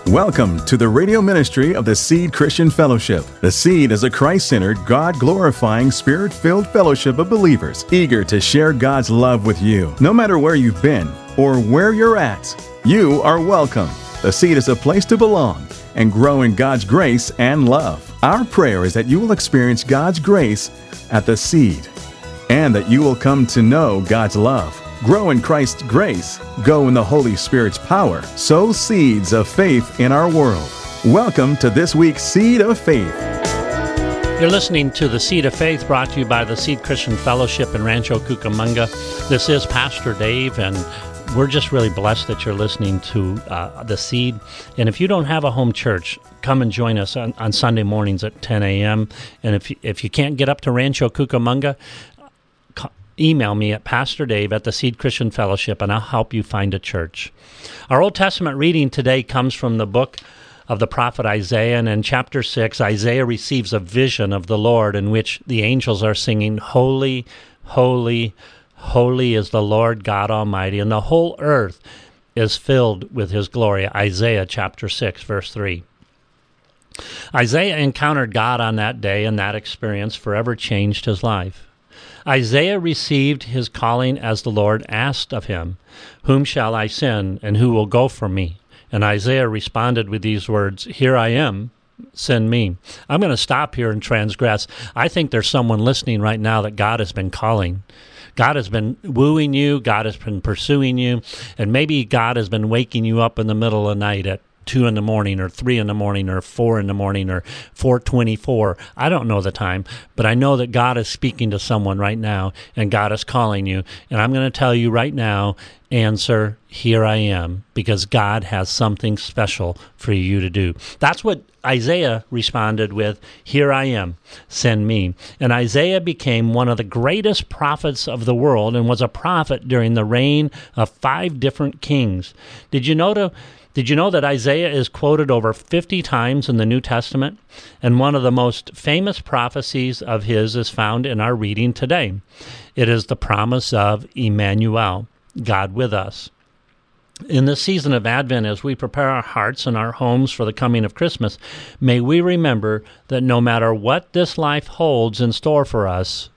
Welcome to the radio ministry of the Seed Christian Fellowship. The Seed is a Christ-centered, God-glorifying, Spirit-filled fellowship of believers eager to share God's love with you. No matter where you've been or where you're at, you are welcome. The Seed is a place to belong and grow in God's grace and love. Our prayer is that you will experience God's grace at the Seed and that you will come to know God's love. Grow in Christ's grace, go in the Holy Spirit's power, sow seeds of faith in our world. Welcome to this week's Seed of Faith. You're listening to the Seed of Faith, brought to you by the Seed Christian Fellowship in Rancho Cucamonga. This is Pastor Dave, and we're just really blessed that you're listening to the Seed. And if you don't have a home church, come and join us on Sunday mornings at 10 a.m. And if you can't get up to Rancho Cucamonga, email me at Pastor Dave at the Seed Christian Fellowship, and I'll help you find a church. Our Old Testament reading today comes from the book of the prophet Isaiah, and in chapter 6, Isaiah receives a vision of the Lord in which the angels are singing, "Holy, holy, holy is the Lord God Almighty, and the whole earth is filled with His glory." Isaiah chapter 6, verse 3. Isaiah encountered God on that day, and that experience forever changed his life. Isaiah received his calling as the Lord asked of him, "Whom shall I send, and who will go for me?" And Isaiah responded with these words, "Here I am, send me." I'm going to stop here and transgress. I think there's someone listening right now that God has been calling. God has been wooing you, God has been pursuing you, and maybe God has been waking you up in the middle of the night at 2 in the morning or 3 in the morning or 4 in the morning or 4:24. I don't know the time, but I know that God is speaking to someone right now, and God is calling you. And I'm going to tell you right now, answer, "Here I am," because God has something special for you to do. That's what Isaiah responded with, "Here I am, send me." And Isaiah became one of the greatest prophets of the world and was a prophet during the reign of 5 different kings. Did you know that Isaiah is quoted over 50 times in the New Testament? And one of the most famous prophecies of his is found in our reading today. It is the promise of Emmanuel, God with us. In this season of Advent, as we prepare our hearts and our homes for the coming of Christmas, may we remember that no matter what this life holds in store for us,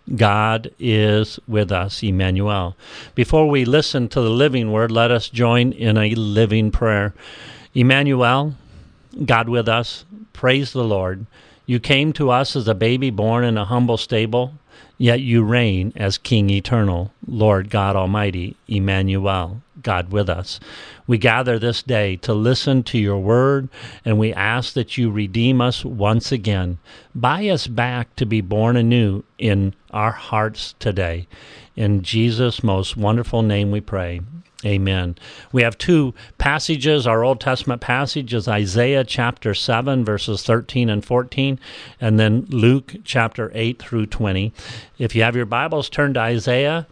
God is with us, Emmanuel. Before we listen to the living word, let us join in a living prayer. Emmanuel, God with us, praise the Lord. You came to us as a baby born in a humble stable, yet you reign as King eternal, Lord God Almighty, Emmanuel, God with us. We gather this day to listen to your word, and we ask that you redeem us once again. Buy us back to be born anew in our hearts today. In Jesus' most wonderful name we pray. Amen. We have 2 passages. Our Old Testament passage is Isaiah chapter 7, verses 13 and 14, and then Luke chapter 8 through 20. If you have your Bibles, turn to Isaiah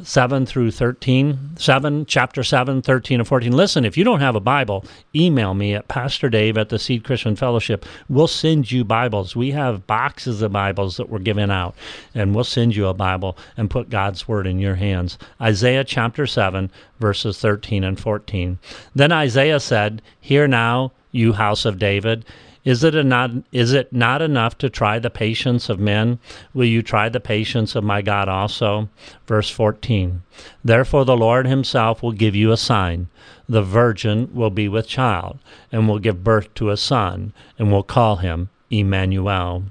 7 through 13, chapter 7, 13, and 14. Listen, if you don't have a Bible, email me at Pastor Dave at the Seed Christian Fellowship. We'll send you Bibles. We have boxes of Bibles that we're giving out, and we'll send you a Bible and put God's Word in your hands. Isaiah chapter 7, verses 13 and 14. Then Isaiah said, "Hear now, you house of David. Is it not enough to try the patience of men? Will you try the patience of my God also?" Verse 14. "Therefore the Lord himself will give you a sign. The virgin will be with child, and will give birth to a son, and will call him Emmanuel."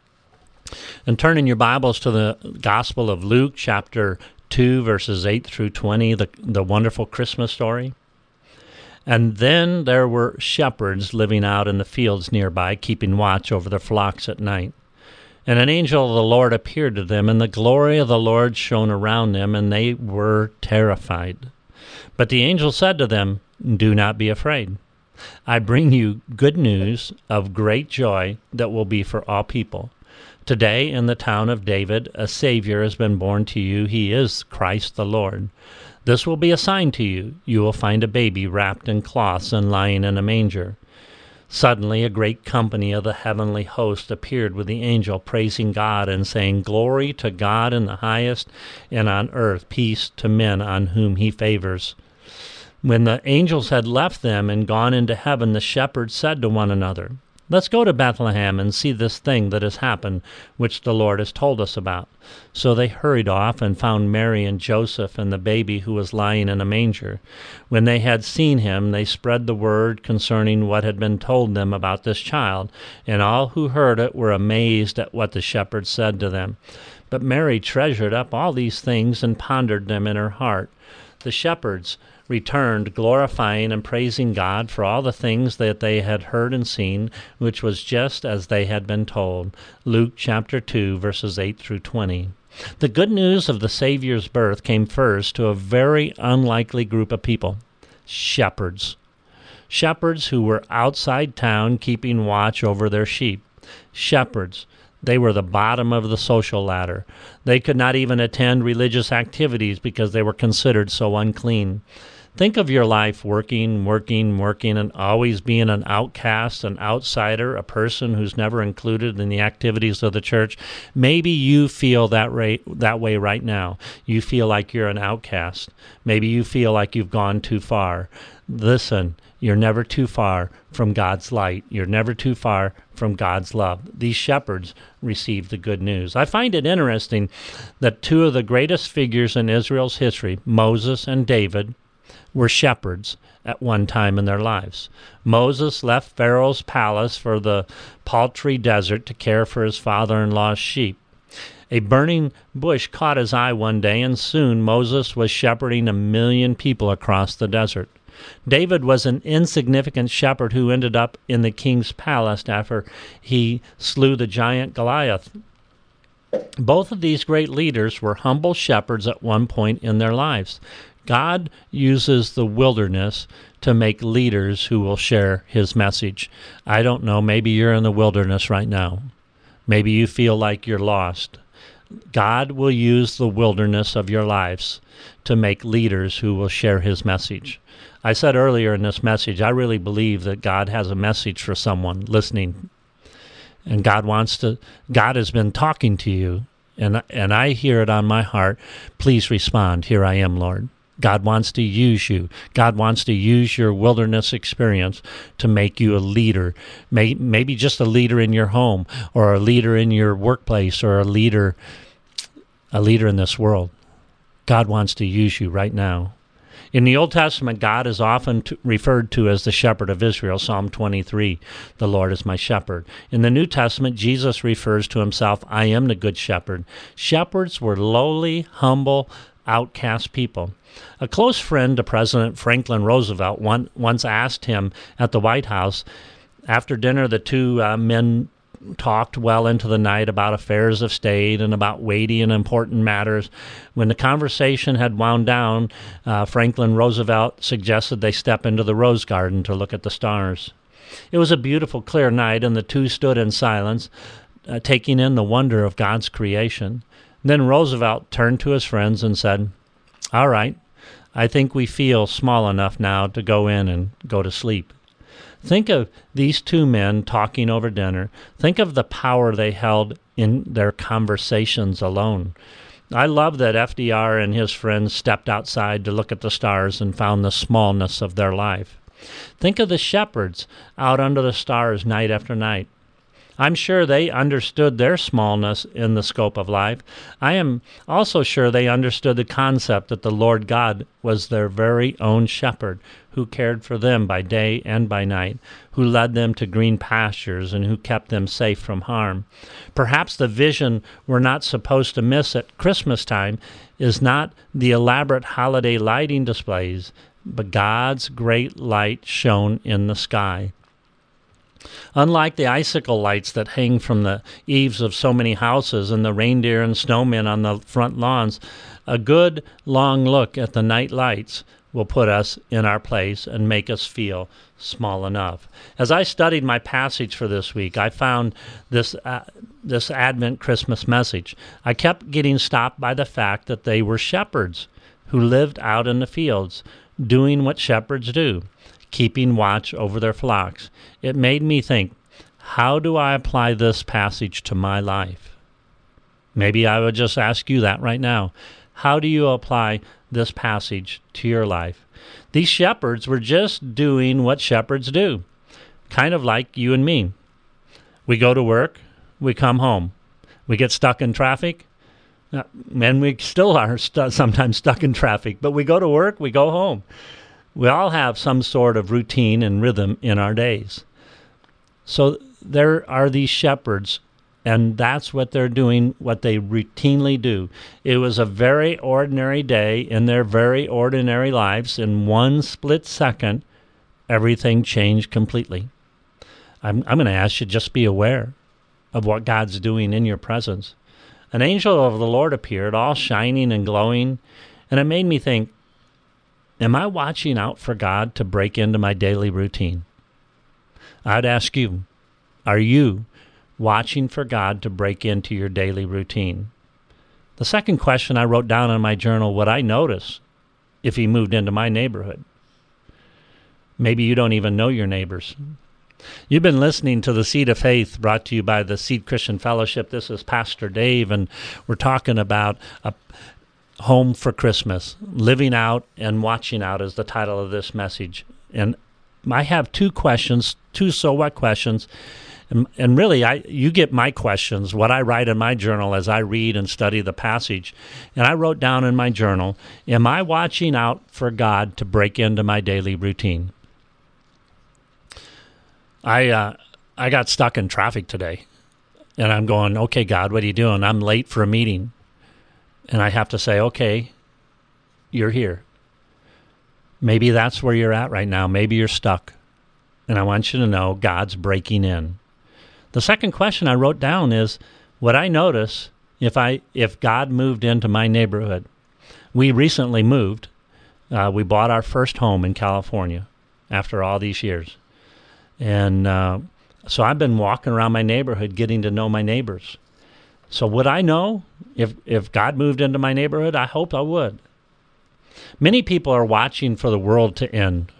And turn in your Bibles to the Gospel of Luke, chapter 2, verses 8 through 20, the wonderful Christmas story. "And then there were shepherds living out in the fields nearby, keeping watch over their flocks at night. And an angel of the Lord appeared to them, and the glory of the Lord shone around them, and they were terrified. But the angel said to them, 'Do not be afraid. I bring you good news of great joy that will be for all people. Today in the town of David a Savior has been born to you. He is Christ the Lord. This will be a sign to you. You will find a baby wrapped in cloths and lying in a manger.' Suddenly a great company of the heavenly host appeared with the angel, praising God and saying, 'Glory to God in the highest, and on earth peace to men on whom he favors.' When the angels had left them and gone into heaven, the shepherds said to one another, "Let's go to Bethlehem and see this thing that has happened, which the Lord has told us about." So they hurried off and found Mary and Joseph and the baby who was lying in a manger. When they had seen him, they spread the word concerning what had been told them about this child, and all who heard it were amazed at what the shepherds said to them. But Mary treasured up all these things and pondered them in her heart. The shepherds returned, glorifying and praising God for all the things that they had heard and seen, which was just as they had been told. Luke chapter 2, verses 8 through 20. The good news of the Savior's birth came first to a very unlikely group of people, shepherds. Shepherds who were outside town keeping watch over their sheep. Shepherds. They were the bottom of the social ladder. They could not even attend religious activities because they were considered so unclean. Think of your life working, and always being an outcast, an outsider, a person who's never included in the activities of the church. Maybe you feel that way right now. You feel like you're an outcast. Maybe you feel like you've gone too far. Listen, you're never too far from God's light. You're never too far from God's love. These shepherds received the good news. I find it interesting that two of the greatest figures in Israel's history, Moses and David, were shepherds at one time in their lives. Moses left Pharaoh's palace for the paltry desert to care for his father-in-law's sheep. A burning bush caught his eye one day, and soon Moses was shepherding 1 million people across the desert. David was an insignificant shepherd who ended up in the king's palace after he slew the giant Goliath. Both of these great leaders were humble shepherds at one point in their lives. God uses the wilderness to make leaders who will share his message. I don't know, maybe you're in the wilderness right now. Maybe you feel like you're lost. God will use the wilderness of your lives to make leaders who will share his message. I said earlier in this message, I really believe that God has a message for someone listening. And God has been talking to you, and I hear it on my heart. Please respond. Here I am, Lord. God wants to use you. God wants to use your wilderness experience to make you a leader. Maybe just a leader in your home, or a leader in your workplace, or a leader in this world. God wants to use you right now. In the Old Testament, God is often referred to as the shepherd of Israel, Psalm 23, the Lord is my shepherd. In the New Testament, Jesus refers to himself, I am the good shepherd. Shepherds were lowly, humble, outcast people. A close friend to President Franklin Roosevelt once asked him at the White House, after dinner the two men talked well into the night about affairs of state and about weighty and important matters. When the conversation had wound down, Franklin Roosevelt suggested they step into the Rose Garden to look at the stars. It was a beautiful, clear night, and the two stood in silence, taking in the wonder of God's creation. Then Roosevelt turned to his friends and said, "All right, I think we feel small enough now to go in and go to sleep." Think of these two men talking over dinner. Think of the power they held in their conversations alone. I love that FDR and his friends stepped outside to look at the stars and found the smallness of their life. Think of the shepherds out under the stars night after night. I'm sure they understood their smallness in the scope of life. I am also sure they understood the concept that the Lord God was their very own shepherd, who cared for them by day and by night, who led them to green pastures, and who kept them safe from harm. Perhaps the vision we're not supposed to miss at Christmas time is not the elaborate holiday lighting displays, but God's great light shone in the sky. Unlike the icicle lights that hang from the eaves of so many houses and the reindeer and snowmen on the front lawns, a good long look at the night lights will put us in our place and make us feel small enough. As I studied my passage for this week, I found this Advent Christmas message. I kept getting stopped by the fact that they were shepherds who lived out in the fields, doing what shepherds do, keeping watch over their flocks. It made me think, how do I apply this passage to my life? Maybe I would just ask you that right now. How do you apply this passage to your life? These shepherds were just doing what shepherds do, kind of like you and me. We go to work, we come home. We get stuck in traffic, and we still are sometimes stuck in traffic, but we go to work, we go home. We all have some sort of routine and rhythm in our days. So there are these shepherds, and that's what they're doing, what they routinely do. It was a very ordinary day in their very ordinary lives. In one split second, everything changed completely. I'm going to ask you, just be aware of what God's doing in your presence. An angel of the Lord appeared, all shining and glowing, and it made me think, am I watching out for God to break into my daily routine? I'd ask you, are you watching for God to break into your daily routine? The second question I wrote down in my journal, would I notice if he moved into my neighborhood? Maybe you don't even know your neighbors. You've been listening to The Seed of Faith, brought to you by the Seed Christian Fellowship. This is Pastor Dave, and we're talking about a home for Christmas. Living out and watching out is the title of this message. And I have two questions, two so what questions. And really, you get my questions, what I write in my journal as I read and study the passage. And I wrote down in my journal, am I watching out for God to break into my daily routine? I got stuck in traffic today, and I'm going, okay, God, what are you doing? I'm late for a meeting. And I have to say, okay, you're here. Maybe that's where you're at right now. Maybe you're stuck. And I want you to know God's breaking in. The second question I wrote down is, would I notice if God moved into my neighborhood? We recently moved. We bought our first home in California after all these years. And so I've been walking around my neighborhood getting to know my neighbors. So would I know if God moved into my neighborhood? I hope I would. Many people are watching for the world to end.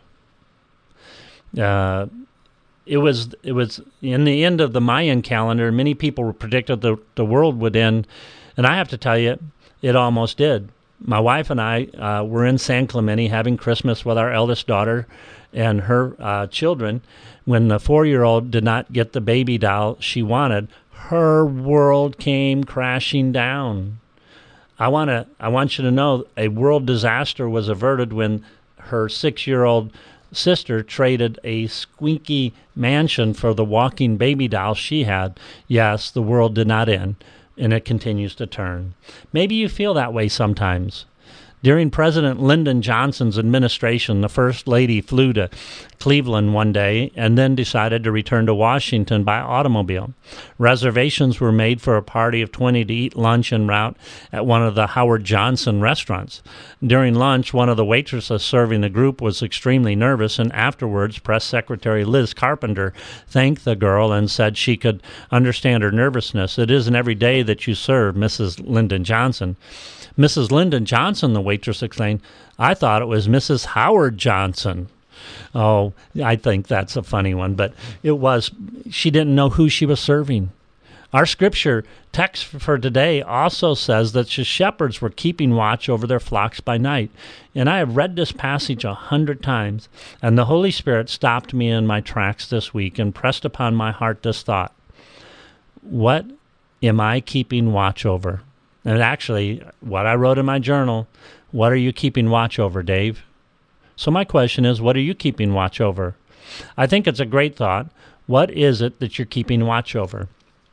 It was in the end of the Mayan calendar, many people predicted the world would end, and I have to tell you, it almost did. My wife and I were in San Clemente having Christmas with our eldest daughter and her children. When the 4-year-old did not get the baby doll she wanted, her world came crashing down. I want you to know a world disaster was averted when her 6-year-old sister traded a squeaky mansion for the walking baby doll she had. Yes, the world did not end, and it continues to turn. Maybe you feel that way sometimes. During President Lyndon Johnson's administration, the First Lady flew to Cleveland one day and then decided to return to Washington by automobile. Reservations were made for a party of 20 to eat lunch en route at one of the Howard Johnson restaurants. During lunch, one of the waitresses serving the group was extremely nervous, and afterwards, Press Secretary Liz Carpenter thanked the girl and said she could understand her nervousness. "It isn't every day that you serve, Mrs. Lyndon Johnson." "Mrs. Lyndon Johnson," the waitress exclaimed. "I thought it was Mrs. Howard Johnson." Oh, I think that's a funny one, but it was. She didn't know who she was serving. Our scripture text for today also says that the shepherds were keeping watch over their flocks by night. And I have read this passage 100 times, and the Holy Spirit stopped me in my tracks this week and pressed upon my heart this thought: what am I keeping watch over? And actually, what I wrote in my journal, what are you keeping watch over, Dave? So my question is, what are you keeping watch over? I think it's a great thought. What is it that you're keeping watch over?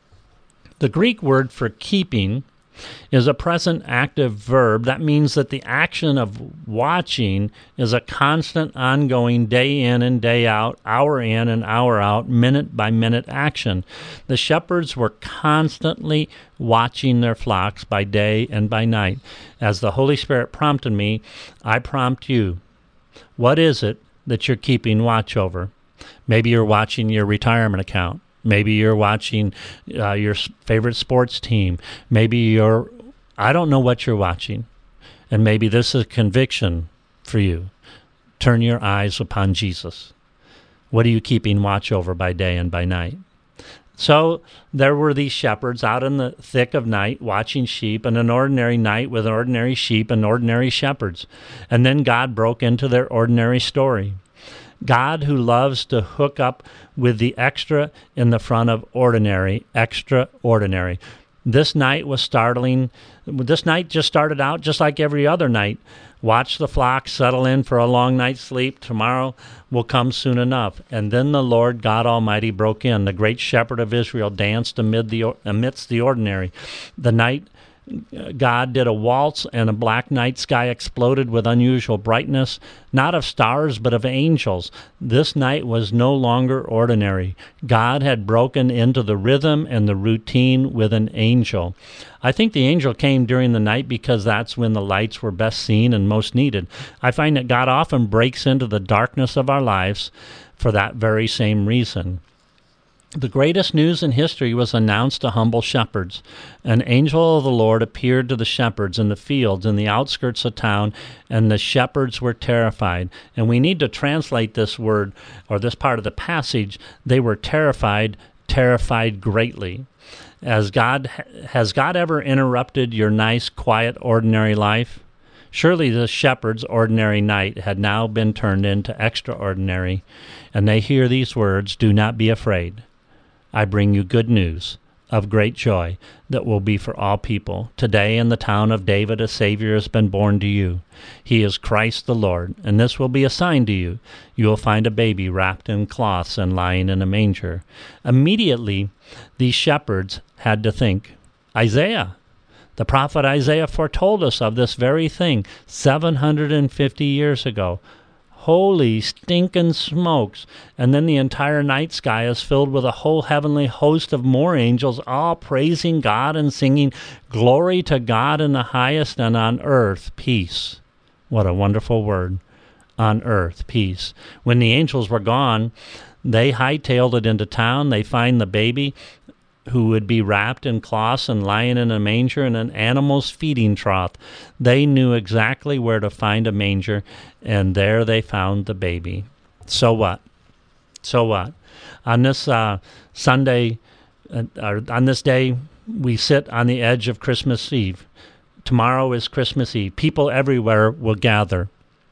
The Greek word for keeping is a present active verb. That means that the action of watching is a constant, ongoing, day in and day out, hour in and hour out, minute by minute action. The shepherds were constantly watching their flocks by day and by night. As the Holy Spirit prompted me, I prompt you. What is it that you're keeping watch over? Maybe you're watching your retirement account. Maybe you're watching your favorite sports team. Maybe I don't know what you're watching. And maybe this is a conviction for you. Turn your eyes upon Jesus. What are you keeping watch over by day and by night? So there were these shepherds out in the thick of night watching sheep, and an ordinary night with ordinary sheep and ordinary shepherds. And then God broke into their ordinary story. God, who loves to hook up with the extra in the front of ordinary, extraordinary. This night was startling. This night just started out just like every other night. Watch the flock settle in for a long night's sleep. Tomorrow will come soon enough. And then the Lord God Almighty broke in. The great shepherd of Israel danced amidst the ordinary. The night God did a waltz, and a black night sky exploded with unusual brightness, not of stars, but of angels. This night was no longer ordinary. God had broken into the rhythm and the routine with an angel. I think the angel came during the night because that's when the lights were best seen and most needed. I find that God often breaks into the darkness of our lives for that very same reason. The greatest news in history was announced to humble shepherds. An angel of the Lord appeared to the shepherds in the fields in the outskirts of town, and the shepherds were terrified. And we need to translate this word, or this part of the passage. They were terrified greatly. Has God ever interrupted your nice, quiet, ordinary life? Surely the shepherds' ordinary night had now been turned into extraordinary, and they hear these words, "Do not be afraid. I bring you good news of great joy that will be for all people. Today in the town of David a Savior has been born to you. He is Christ the Lord, and this will be a sign to you. You will find a baby wrapped in cloths and lying in a manger." Immediately, these shepherds had to think, Isaiah. The prophet Isaiah foretold us of this very thing 750 years ago. Holy stinking smokes. And then the entire night sky is filled with a whole heavenly host of more angels, all praising God and singing, "Glory to God in the highest, and on earth peace." What a wonderful word. On earth peace. When the angels were gone, they hightailed it into town. They find the baby, who would be wrapped in cloths and lying in a manger in an animal's feeding trough. They knew exactly where to find a manger, and there they found the baby. So what? So what? On this Sunday, on this day, we sit on the edge of Christmas Eve. Tomorrow is Christmas Eve. People everywhere will gather.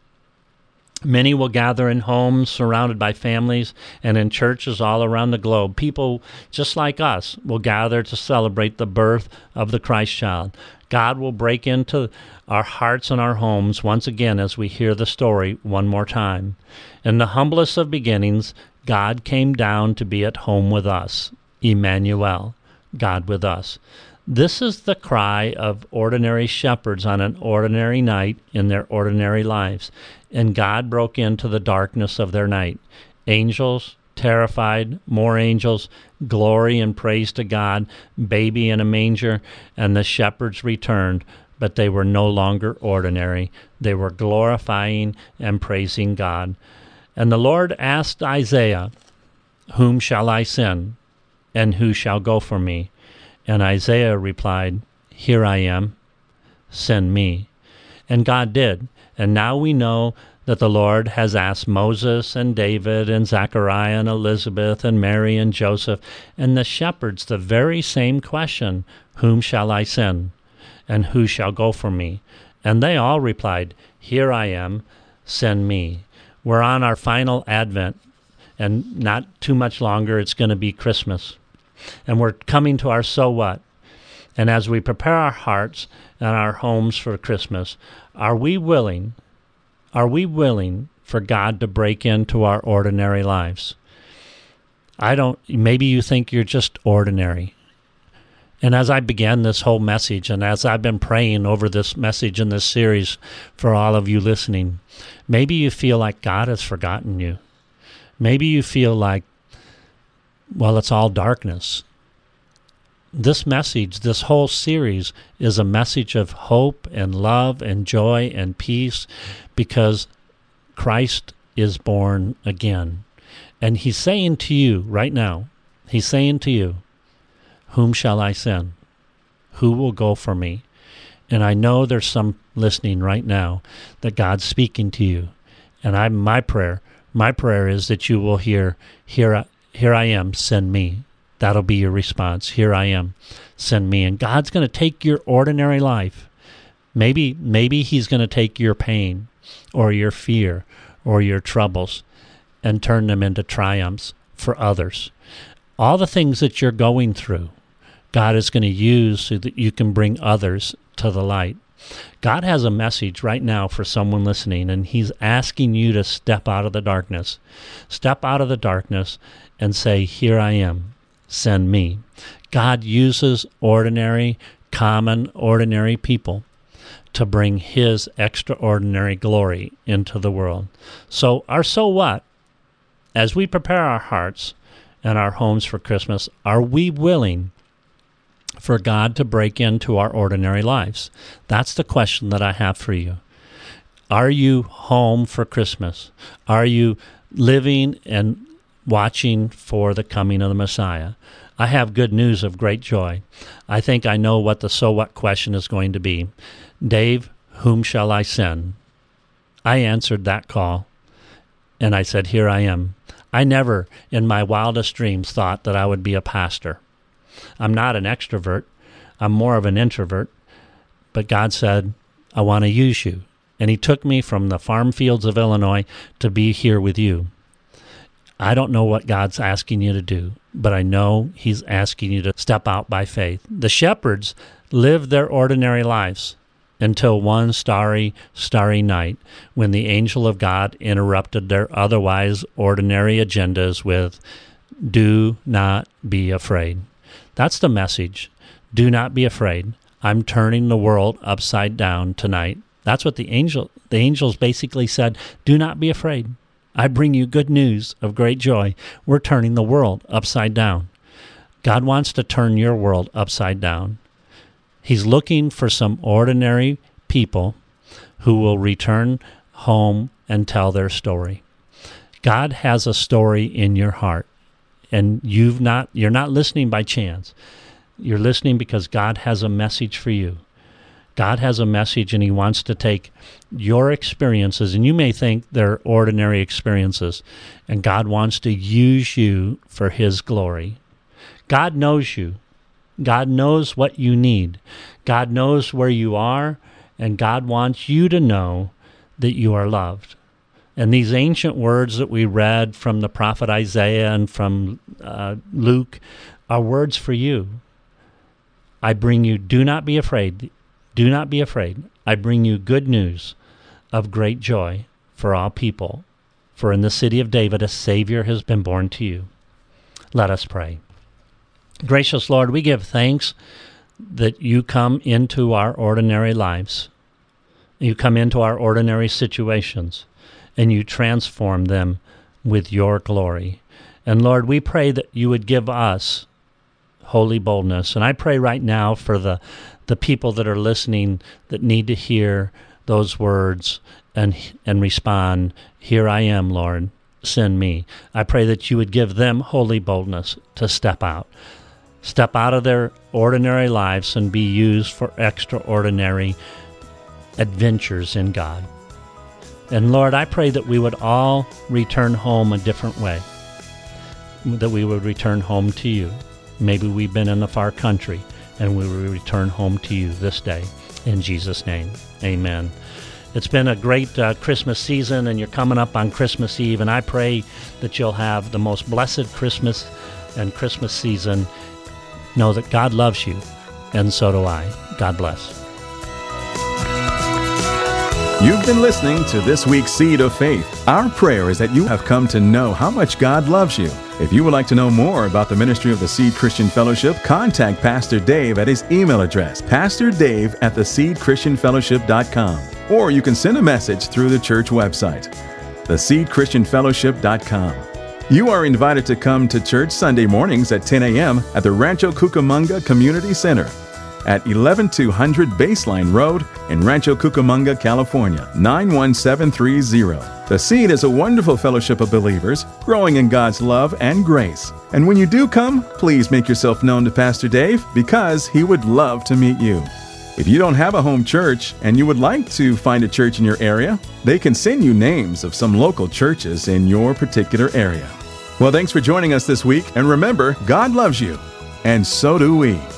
Many will gather in homes surrounded by families and in churches all around the globe. People just like us will gather to celebrate the birth of the Christ child. God will break into our hearts and our homes once again as we hear the story one more time. In the humblest of beginnings, God came down to be at home with us. Emmanuel, God with us. This is the cry of ordinary shepherds on an ordinary night in their ordinary lives. And God broke into the darkness of their night. Angels, terrified, more angels, glory and praise to God, baby in a manger, and the shepherds returned, but they were no longer ordinary. They were glorifying and praising God. And the Lord asked Isaiah, "Whom shall I send, and who shall go for me?" And Isaiah replied, "Here I am, send me." And God did. And now we know that the Lord has asked Moses and David and Zechariah and Elizabeth and Mary and Joseph and the shepherds the very same question, "Whom shall I send? And who shall go for me?" And they all replied, "Here I am, send me." We're on our final Advent, and not too much longer it's going to be Christmas. And we're coming to our so what. And as we prepare our hearts and our homes for Christmas, are we willing for God to break into our ordinary lives? Maybe you think you're just ordinary. And as I began this whole message, and as I've been praying over this message in this series for all of you listening, maybe you feel like God has forgotten you. Maybe you feel like, well, it's all darkness. This message, this whole series, is a message of hope and love and joy and peace because Christ is born again. And he's saying to you right now, he's saying to you, "Whom shall I send? Who will go for me?" And I know there's some listening right now that God's speaking to you. And my prayer is that you will hear, "Here I am, send me." That'll be your response. Here I am. Send me. And God's going to take your ordinary life. Maybe he's going to take your pain or your fear or your troubles and turn them into triumphs for others. All the things that you're going through, God is going to use so that you can bring others to the light. God has a message right now for someone listening, and he's asking you to step out of the darkness. Step out of the darkness and say, here I am. Send me. God uses ordinary, common, ordinary people to bring his extraordinary glory into the world. So what? As we prepare our hearts and our homes for Christmas, are we willing for God to break into our ordinary lives? That's the question that I have for you. Are you home for Christmas? Are you living and watching for the coming of the Messiah? I have good news of great joy. I think I know what the so what question is going to be. Dave, whom shall I send? I answered that call, and I said, here I am. I never, in my wildest dreams, thought that I would be a pastor. I'm not an extrovert. I'm more of an introvert. But God said, I want to use you. And he took me from the farm fields of Illinois to be here with you. I don't know what God's asking you to do, but I know he's asking you to step out by faith. The shepherds lived their ordinary lives until one starry night when the angel of God interrupted their otherwise ordinary agendas with, do not be afraid. That's the message. Do not be afraid. I'm turning the world upside down tonight. That's what the angels basically said. Do not be afraid. I bring you good news of great joy. We're turning the world upside down. God wants to turn your world upside down. He's looking for some ordinary people who will return home and tell their story. God has a story in your heart, and you're not listening by chance. You're listening because God has a message for you. God has a message, and he wants to take your experiences, and you may think they're ordinary experiences, and God wants to use you for his glory. God knows you. God knows what you need. God knows where you are, and God wants you to know that you are loved. And these ancient words that we read from the prophet Isaiah and from Luke are words for you. I bring you, do not be afraid. Do not be afraid. I bring you good news of great joy for all people. For in the city of David a Savior has been born to you. Let us pray. Gracious Lord, we give thanks that you come into our ordinary lives. You come into our ordinary situations, and you transform them with your glory. And Lord, we pray that you would give us holy boldness. And I pray right now for the people that are listening that need to hear those words and respond, here I am, Lord, send me. I pray that you would give them holy boldness to step out of their ordinary lives and be used for extraordinary adventures in God. And Lord, I pray that we would all return home a different way, that we would return home to you. Maybe we've been in the far country, and we will return home to you this day. In Jesus' name, amen. It's been a great Christmas season, and you're coming up on Christmas Eve, and I pray that you'll have the most blessed Christmas and Christmas season. Know that God loves you, and so do I. God bless. You've been listening to this week's Seed of Faith. Our prayer is that you have come to know how much God loves you. If you would like to know more about the ministry of the Seed Christian Fellowship, contact Pastor Dave at his email address, pastordave@theseedchristianfellowship.com. Or you can send a message through the church website, theseedchristianfellowship.com. You are invited to come to church Sunday mornings at 10 a.m. at the Rancho Cucamonga Community Center at 11200 Baseline Road in Rancho Cucamonga, California, 91730. The Seed is a wonderful fellowship of believers growing in God's love and grace. And when you do come, please make yourself known to Pastor Dave because he would love to meet you. If you don't have a home church and you would like to find a church in your area, they can send you names of some local churches in your particular area. Well, thanks for joining us this week. And remember, God loves you. And so do we.